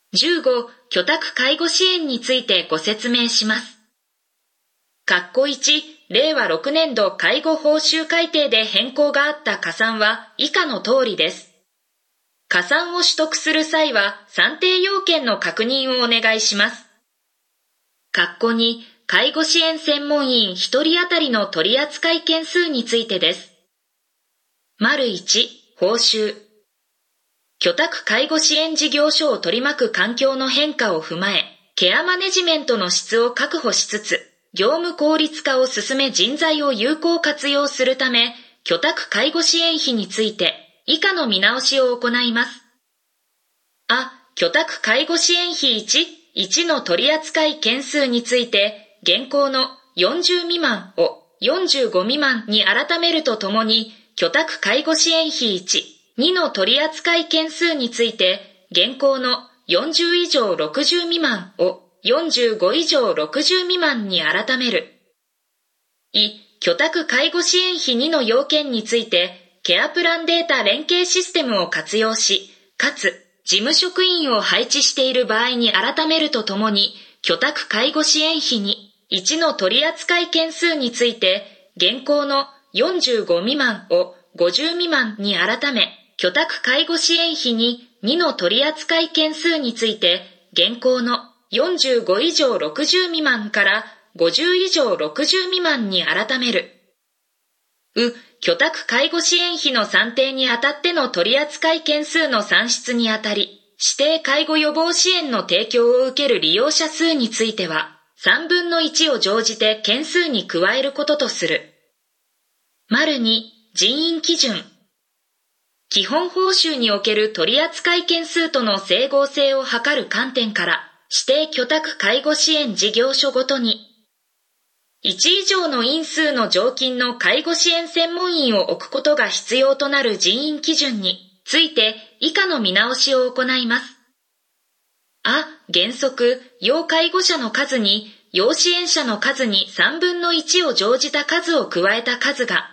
15、居宅介護支援についてご説明します。括弧1、令和6年度介護報酬改定で変更があった加算は以下の通りです。加算を取得する際は算定要件の確認をお願いします。括弧2、介護支援専門員1人当たりの取扱件数についてです。丸1、報酬。居宅介護支援事業所を取り巻く環境の変化を踏まえ、ケアマネジメントの質を確保しつつ、業務効率化を進め人材を有効活用するため、居宅介護支援費について以下の見直しを行います。居宅介護支援費1の取扱件数について、現行の40未満を45未満に改めるとともに、居宅介護支援費2の取扱件数について、現行の40以上60未満を45以上60未満に改める。居宅介護支援費2の要件について、ケアプランデータ連携システムを活用し、かつ、事務職員を配置している場合に改めるとともに、居宅介護支援費1の取扱件数について、現行の45未満を50未満に改め、居宅介護支援費2の取扱件数について、現行の45以上60未満から50以上60未満に改める。居宅介護支援費の算定にあたっての取扱件数の算出にあたり、指定介護予防支援の提供を受ける利用者数については、3分の1を乗じて件数に加えることとする。丸2、人員基準。基本報酬における取扱件数との整合性を図る観点から、指定居宅介護支援事業所ごとに、1以上の員数の常勤の介護支援専門員を置くことが必要となる人員基準について以下の見直しを行います。原則、要介護者の数に要支援者の数に3分の1を乗じた数を加えた数が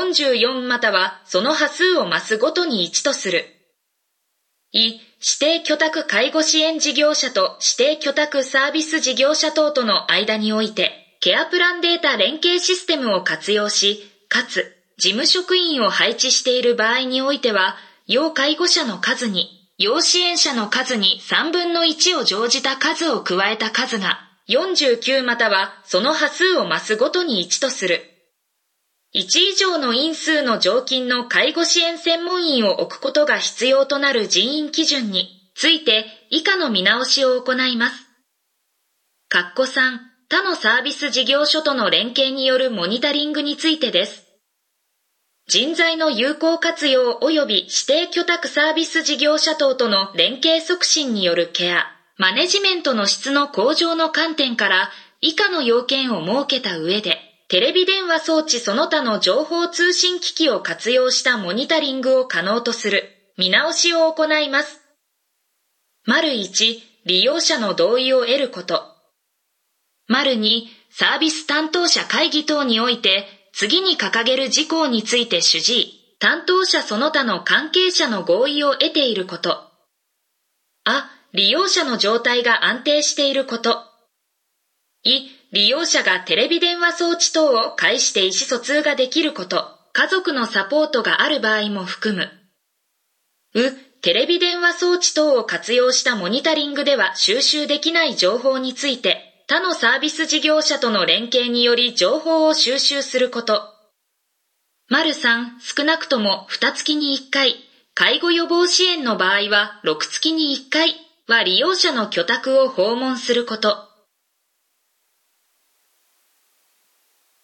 44またはその波数を増すごとに1とする。指定居宅介護支援事業者と指定居宅サービス事業者等との間において、ケアプランデータ連携システムを活用し、かつ、事務職員を配置している場合においては、要介護者の数に、要支援者の数に3分の1を乗じた数を加えた数が、49またはその波数を増すごとに1とする。1以上の員数の常勤の介護支援専門員を置くことが必要となる人員基準について以下の見直しを行います。括弧3、他のサービス事業所との連携によるモニタリングについてです。人材の有効活用及び指定居宅サービス事業者等との連携促進によるケア、マネジメントの質の向上の観点から以下の要件を設けた上で、テレビ電話装置その他の情報通信機器を活用したモニタリングを可能とする見直しを行います。丸1、利用者の同意を得ること。丸2、サービス担当者会議等において、次に掲げる事項について主治医、担当者その他の関係者の合意を得ていること。利用者の状態が安定していること。利用者がテレビ電話装置等を介して意思疎通ができること、家族のサポートがある場合も含む。テレビ電話装置等を活用したモニタリングでは収集できない情報について、他のサービス事業者との連携により情報を収集すること。丸3、少なくとも2月に1回、介護予防支援の場合は6月に1回は利用者の居宅を訪問すること。